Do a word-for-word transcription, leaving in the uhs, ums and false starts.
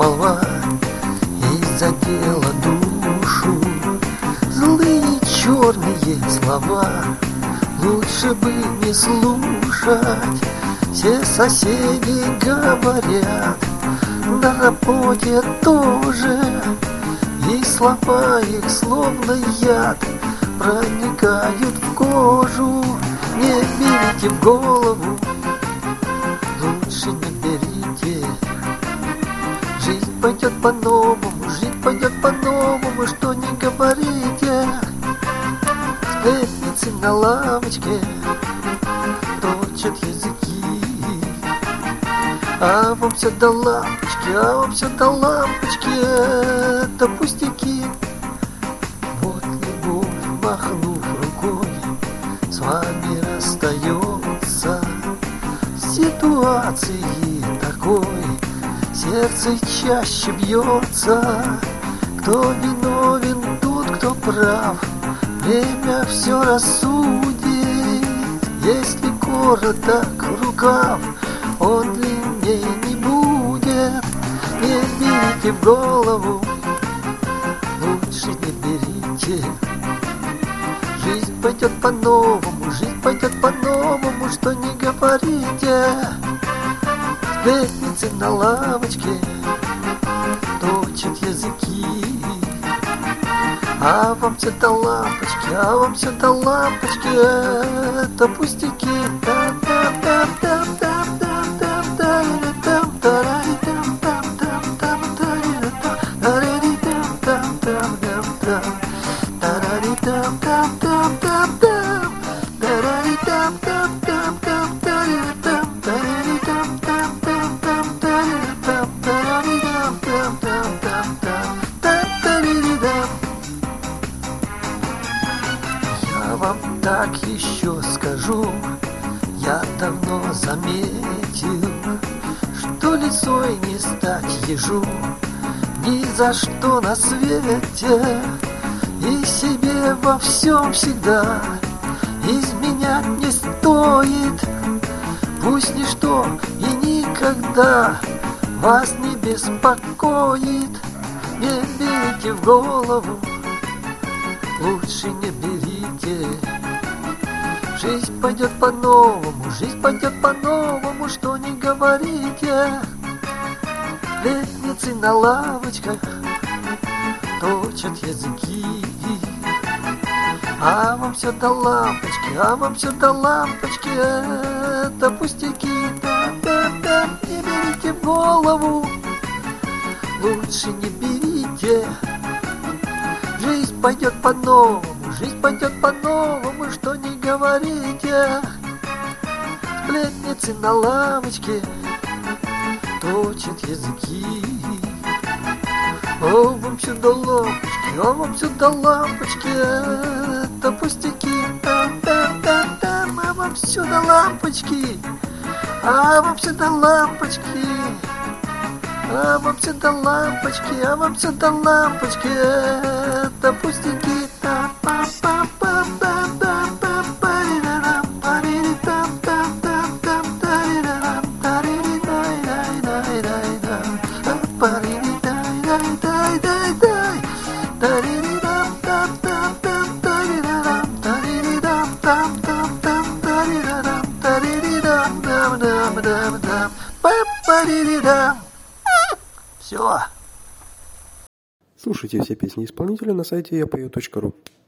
молва и задела душу. Злые черные слова лучше бы не слушать. Все соседи говорят, на работе тоже, и слова их словно яд проникают в кожу. Не берите в голову, лучше не берите. Жизнь пойдет по-новому, жизнь пойдет по-новому, что не говорите. Сплетницы на лавочке точат языки, а вам все до лампочки, а вам все до лампочки, это пустяки. Вот любовь, махнув рукой, с вами расстается. В ситуации такой сердце чаще бьется. Кто виновен, тот, кто прав, время все рассудит. Если короток рукав, он длиннее не будет. Не берите в голову, лучше не берите. Жизнь пойдет по-новому, жизнь пойдет по-новому, что не говорите. Сплетницы на лавочке точат языки, а вам все до лампочки, а вам все до лампочки, это пустяки. Я вам так еще скажу, я давно заметил, что лисой не стать ежу ни за что на свете. И себе во всем всегда изменять не стоит. Пусть ничто и никогда вас не беспокоит. Не берите в голову, лучше не берите. Жизнь пойдет по-новому, жизнь пойдет по-новому, что не говорите. Сплетницы на лавочках точат языки, а вам все до лампочки, а вам все до лампочки, это пустяки. Да-да-да, не берите в голову, лучше не берите. Жизнь пойдет по-новому, жизнь пойдет по-новому, что не говорите. Сплетницы на лавочке точат языки, о, вам все до лампочки, о, вам все до лампочки, это пустяки. Да-да-да-да, а вам все до лампочки, а вам все до лампочки, а вам все до лампочки, а вам все до лампочки, это пустяки. Все. Слушайте все песни исполнителя на сайте я пою точка ру.